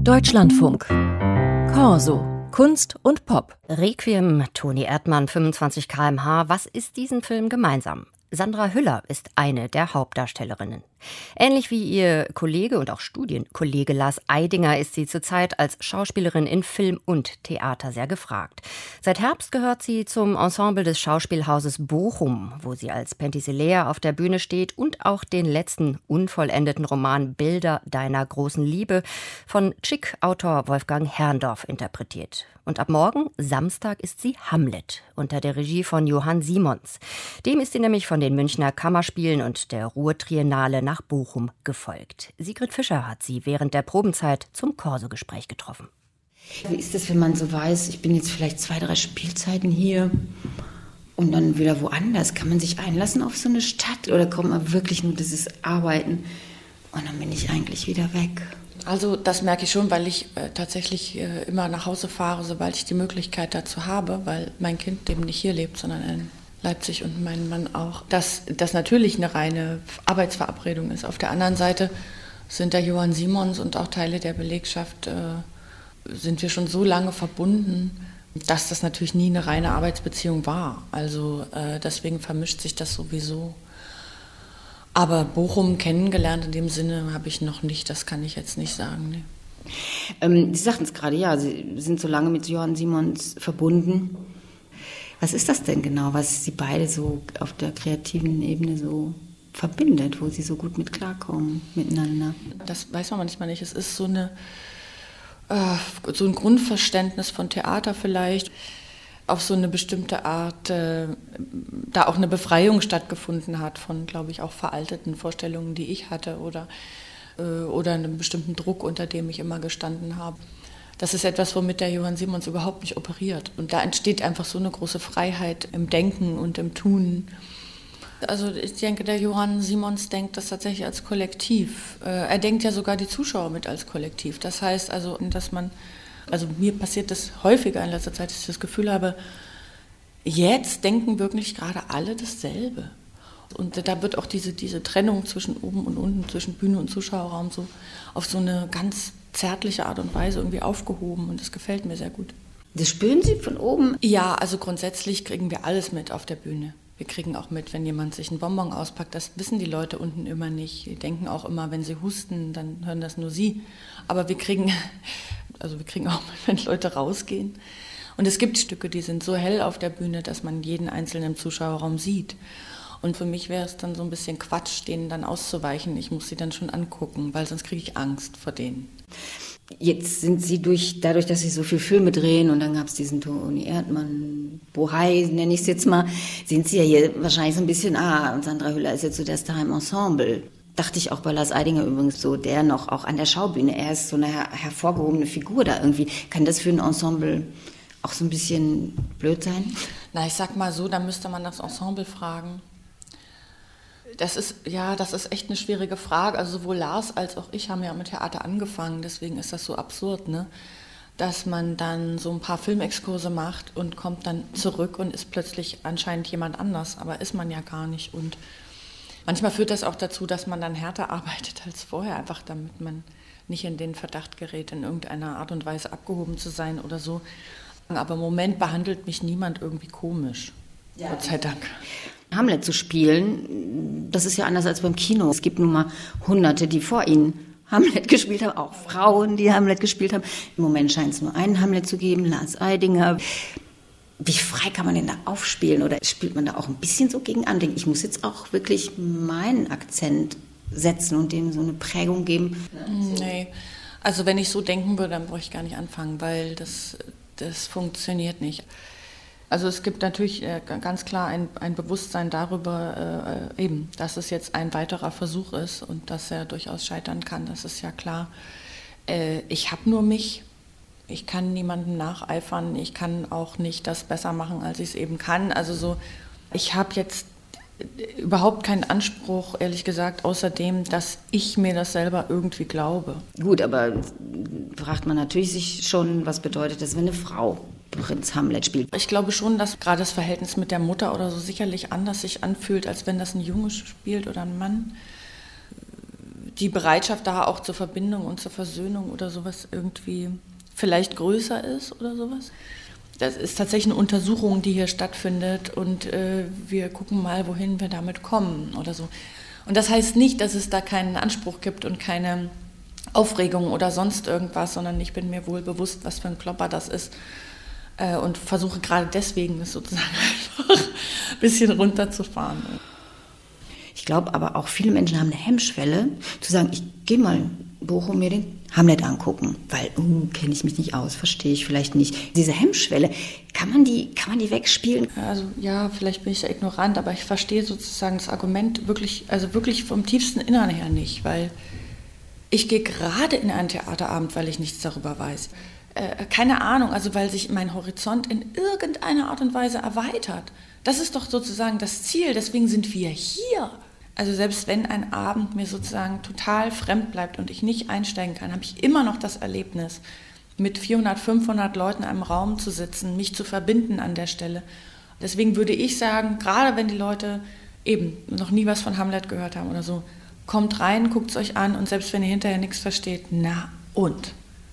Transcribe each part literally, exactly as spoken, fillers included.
Deutschlandfunk. Corso. Kunst und Pop. Requiem, Toni Erdmann, fünfundzwanzig Kilometer pro Stunde. Was ist diesen Film gemeinsam? Sandra Hüller ist eine der Hauptdarstellerinnen. Ähnlich wie ihr Kollege und auch Studienkollege Lars Eidinger ist sie zurzeit als Schauspielerin in Film und Theater sehr gefragt. Seit Herbst gehört sie zum Ensemble des Schauspielhauses Bochum, wo sie als Penthesilea auf der Bühne steht und auch den letzten unvollendeten Roman Bilder deiner großen Liebe von Chick-Autor Wolfgang Herrndorf interpretiert. Und ab morgen, Samstag, ist sie Hamlet unter der Regie von Johann Simons. Dem ist sie nämlich von den Münchner Kammerspielen und der Ruhr-Triennale nach Bochum gefolgt. Sigrid Fischer hat sie während der Probenzeit zum Corso-Gespräch getroffen. Wie ist das, wenn man so weiß, ich bin jetzt vielleicht zwei, drei Spielzeiten hier und dann wieder woanders? Kann man sich einlassen auf so eine Stadt oder kommt man wirklich nur dieses Arbeiten und dann bin ich eigentlich wieder weg? Also das merke ich schon, weil ich äh, tatsächlich äh, immer nach Hause fahre, sobald ich die Möglichkeit dazu habe, weil mein Kind eben nicht hier lebt, sondern in Leipzig und mein Mann auch, dass das natürlich eine reine Arbeitsverabredung ist. Auf der anderen Seite sind der Johann Simons und auch Teile der Belegschaft, äh, sind wir schon so lange verbunden, dass das natürlich nie eine reine Arbeitsbeziehung war. Also äh, deswegen vermischt sich das sowieso. Aber Bochum kennengelernt in dem Sinne habe ich noch nicht, das kann ich jetzt nicht sagen. Nee. Ähm, Sie sagten es gerade, ja, Sie sind so lange mit Johann Simons verbunden. Was ist das denn genau, was Sie beide so auf der kreativen Ebene so verbindet, wo Sie so gut mit klarkommen miteinander? Das weiß man manchmal nicht. Es ist so, eine, äh, so ein Grundverständnis von Theater vielleicht, auf so eine bestimmte Art, äh, da auch eine Befreiung stattgefunden hat von, glaube ich, auch veralteten Vorstellungen, die ich hatte oder, äh, oder einem bestimmten Druck, unter dem ich immer gestanden habe. Das ist etwas, womit der Johann Simons überhaupt nicht operiert. Und da entsteht einfach so eine große Freiheit im Denken und im Tun. Also ich denke, der Johann Simons denkt das tatsächlich als Kollektiv. Äh, er denkt ja sogar die Zuschauer mit als Kollektiv. Das heißt also, dass man Also mir passiert das häufiger in letzter Zeit, dass ich das Gefühl habe, jetzt denken wirklich gerade alle dasselbe. Und da wird auch diese, diese Trennung zwischen oben und unten, zwischen Bühne und Zuschauerraum so auf so eine ganz zärtliche Art und Weise irgendwie aufgehoben und das gefällt mir sehr gut. Das spüren Sie von oben? Ja, also grundsätzlich kriegen wir alles mit auf der Bühne. Wir kriegen auch mit, wenn jemand sich einen Bonbon auspackt, das wissen die Leute unten immer nicht. Die denken auch immer, wenn sie husten, dann hören das nur sie. Aber wir kriegen, also wir kriegen auch mit, wenn Leute rausgehen. Und es gibt Stücke, die sind so hell auf der Bühne, dass man jeden einzelnen im Zuschauerraum sieht. Und für mich wäre es dann so ein bisschen Quatsch, denen dann auszuweichen. Ich muss sie dann schon angucken, weil sonst kriege ich Angst vor denen. Jetzt sind Sie durch, dadurch, dass Sie so viele Filme drehen und dann gab es diesen Toni Erdmann, Bohai, nenne ich es jetzt mal, sind Sie ja hier wahrscheinlich so ein bisschen, ah, und Sandra Hüller ist jetzt so der Star im Ensemble. Dachte ich auch bei Lars Eidinger übrigens so, der noch auch an der Schaubühne, er ist so eine her- hervorgehobene Figur da irgendwie. Kann das für ein Ensemble auch so ein bisschen blöd sein? Na, ich sag mal so, da müsste man das Ensemble fragen. Das ist, ja, das ist echt eine schwierige Frage. Also sowohl Lars als auch ich haben ja mit Theater angefangen, deswegen ist das so absurd, ne? Dass man dann so ein paar Filmexkurse macht und kommt dann zurück und ist plötzlich anscheinend jemand anders, aber ist man ja gar nicht. Und manchmal führt das auch dazu, dass man dann härter arbeitet als vorher, einfach damit man nicht in den Verdacht gerät, in irgendeiner Art und Weise abgehoben zu sein oder so. Aber im Moment behandelt mich niemand irgendwie komisch, ja. Gott sei Dank. Hamlet zu spielen, das ist ja anders als beim Kino. Es gibt nun mal Hunderte, die vor Ihnen Hamlet gespielt haben, auch Frauen, die Hamlet gespielt haben. Im Moment scheint es nur einen Hamlet zu geben, Lars Eidinger. Wie frei kann man denn da aufspielen? Oder spielt man da auch ein bisschen so gegen Andenken? Ich muss jetzt auch wirklich meinen Akzent setzen und dem so eine Prägung geben. Nee, also wenn ich so denken würde, dann brauche ich gar nicht anfangen, weil das, das funktioniert nicht. Also es gibt natürlich äh, ganz klar ein, ein Bewusstsein darüber, äh, eben, dass es jetzt ein weiterer Versuch ist und dass er durchaus scheitern kann, das ist ja klar. Äh, ich habe nur mich, ich kann niemandem nacheifern, ich kann auch nicht das besser machen, als ich es eben kann. Also so, ich habe jetzt überhaupt keinen Anspruch, ehrlich gesagt, außer dem, dass ich mir das selber irgendwie glaube. Gut, aber fragt man natürlich sich schon, was bedeutet das, wenn eine Frau Prinz Hamlet spielt? Ich glaube schon, dass gerade das Verhältnis mit der Mutter oder so sicherlich anders sich anfühlt, als wenn das ein Junge spielt oder ein Mann. die Bereitschaft da auch zur Verbindung und zur Versöhnung oder sowas irgendwie vielleicht größer ist oder sowas. Das ist tatsächlich eine Untersuchung, die hier stattfindet und äh, wir gucken mal, wohin wir damit kommen oder so. Und das heißt nicht, dass es da keinen Anspruch gibt und keine Aufregung oder sonst irgendwas, sondern ich bin mir wohl bewusst, was für ein Klopper das ist äh, und versuche gerade deswegen es sozusagen einfach ein bisschen runterzufahren. Ich glaube aber auch, viele Menschen haben eine Hemmschwelle, zu sagen, ich gehe mal in Bochum mir den Hamlet angucken, weil uh, kenne ich mich nicht aus, verstehe ich vielleicht nicht. Diese Hemmschwelle, kann man die, kann man die wegspielen? Also ja, vielleicht bin ich da ignorant, aber ich verstehe sozusagen das Argument wirklich, also wirklich vom tiefsten Innern her nicht, weil ich gehe gerade in einen Theaterabend, weil ich nichts darüber weiß. Äh, keine Ahnung, also weil sich mein Horizont in irgendeiner Art und Weise erweitert. Das ist doch sozusagen das Ziel, deswegen sind wir hier. Also selbst wenn ein Abend mir sozusagen total fremd bleibt und ich nicht einsteigen kann, habe ich immer noch das Erlebnis, mit vierhundert, fünfhundert Leuten in einem Raum zu sitzen, mich zu verbinden an der Stelle. Deswegen würde ich sagen, gerade wenn die Leute eben noch nie was von Hamlet gehört haben oder so, kommt rein, guckt es euch an und selbst wenn ihr hinterher nichts versteht, na und?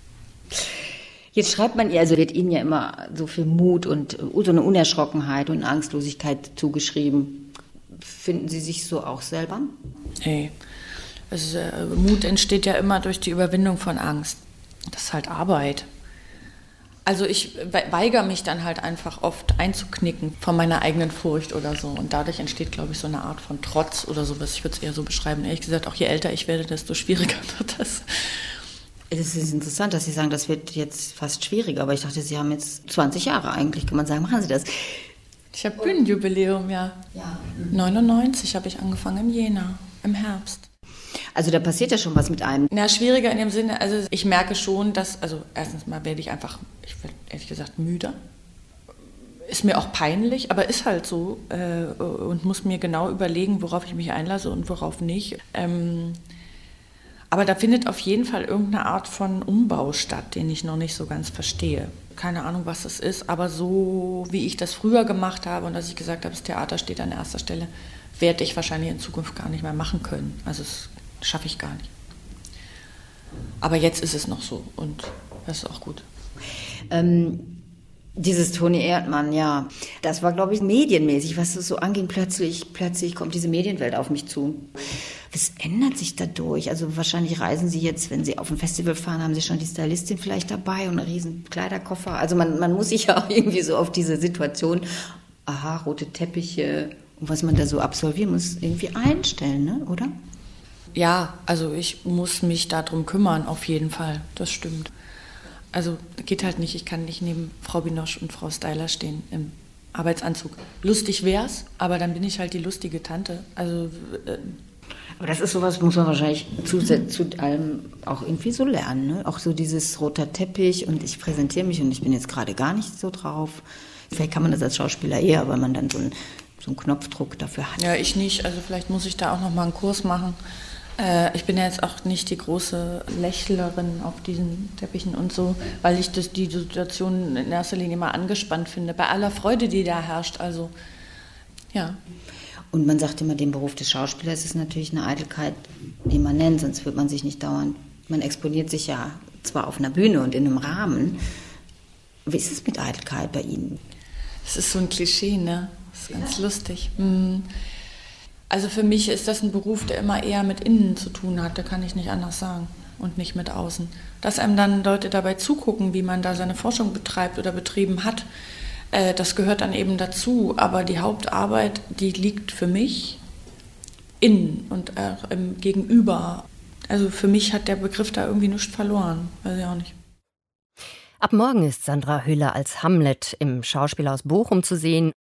Jetzt schreibt man ihr, also wird Ihnen ja immer so viel Mut und so eine Unerschrockenheit und Angstlosigkeit zugeschrieben. Finden Sie sich so auch selber? Hey, also, äh, Mut entsteht ja immer durch die Überwindung von Angst. Das ist halt Arbeit. Also ich weigere mich dann halt einfach oft einzuknicken von meiner eigenen Furcht oder so. Und dadurch entsteht, glaube ich, so eine Art von Trotz oder sowas. Ich würde es eher so beschreiben. Ehrlich gesagt, auch je älter ich werde, desto schwieriger wird das. Es ist interessant, dass Sie sagen, das wird jetzt fast schwieriger. Aber ich dachte, Sie haben jetzt zwanzig Jahre eigentlich, kann man sagen, machen Sie das. Ich habe Bühnenjubiläum, ja. ja. neunundneunzig habe ich angefangen in Jena, im Herbst. Also da passiert ja schon was mit einem. Na, schwieriger in dem Sinne, also ich merke schon, dass, also erstens mal werde ich einfach, ich werde ehrlich gesagt müde. Ist mir auch peinlich, aber ist halt so äh, und muss mir genau überlegen, worauf ich mich einlasse und worauf nicht. Ähm, aber da findet auf jeden Fall irgendeine Art von Umbau statt, den ich noch nicht so ganz verstehe. Keine Ahnung, was das ist, aber so wie ich das früher gemacht habe und dass ich gesagt habe, das Theater steht an erster Stelle, werde ich wahrscheinlich in Zukunft gar nicht mehr machen können. Also das schaffe ich gar nicht. Aber jetzt ist es noch so und das ist auch gut. Ähm, dieses Toni Erdmann, ja, das war, glaube ich, medienmäßig, was es so anging. Plötzlich, plötzlich kommt diese Medienwelt auf mich zu. Was ändert sich dadurch? Also wahrscheinlich reisen Sie jetzt, wenn Sie auf ein Festival fahren, haben Sie schon die Stylistin vielleicht dabei und einen riesen Kleiderkoffer. Also man, man muss sich ja auch irgendwie so auf diese Situation, aha, rote Teppiche und was man da so absolvieren muss, irgendwie einstellen, ne? Oder? Ja, also ich muss mich darum kümmern, auf jeden Fall, das stimmt. Also geht halt nicht, ich kann nicht neben Frau Binoche und Frau Steiler stehen im Arbeitsanzug. Lustig wär's, aber dann bin ich halt die lustige Tante. Also äh, aber das ist sowas, muss man wahrscheinlich zu, zu allem auch irgendwie so lernen, ne? Auch so dieses roter Teppich und ich präsentiere mich und ich bin jetzt gerade gar nicht so drauf. Vielleicht kann man das als Schauspieler eher, weil man dann so einen, so einen Knopfdruck dafür hat. Ja, ich nicht. Also vielleicht muss ich da auch noch mal einen Kurs machen. Äh, ich bin ja jetzt auch nicht die große Lächlerin auf diesen Teppichen und so, weil ich das, die Situation in erster Linie mal angespannt finde. Bei aller Freude, die da herrscht. Also, ja. Und man sagt immer, den Beruf des Schauspielers ist natürlich eine Eitelkeit, die man nennt, sonst wird man sich nicht dauernd. Man exponiert sich ja zwar auf einer Bühne und in einem Rahmen. Wie ist es mit Eitelkeit bei Ihnen? Das ist so ein Klischee, ne? Das ist ganz ja. lustig. Mhm. Also für mich ist das ein Beruf, der immer eher mit innen zu tun hat, da kann ich nicht anders sagen und nicht mit außen. Dass einem dann Leute dabei zugucken, wie man da seine Forschung betreibt oder betrieben hat, äh, das gehört dann eben dazu. Aber die Hauptarbeit, die liegt für mich innen und auch im Gegenüber. Also für mich hat der Begriff da irgendwie nichts verloren, weiß ich auch nicht. Ab morgen ist Sandra Hüller als Hamlet im Schauspielhaus Bochum zu sehen.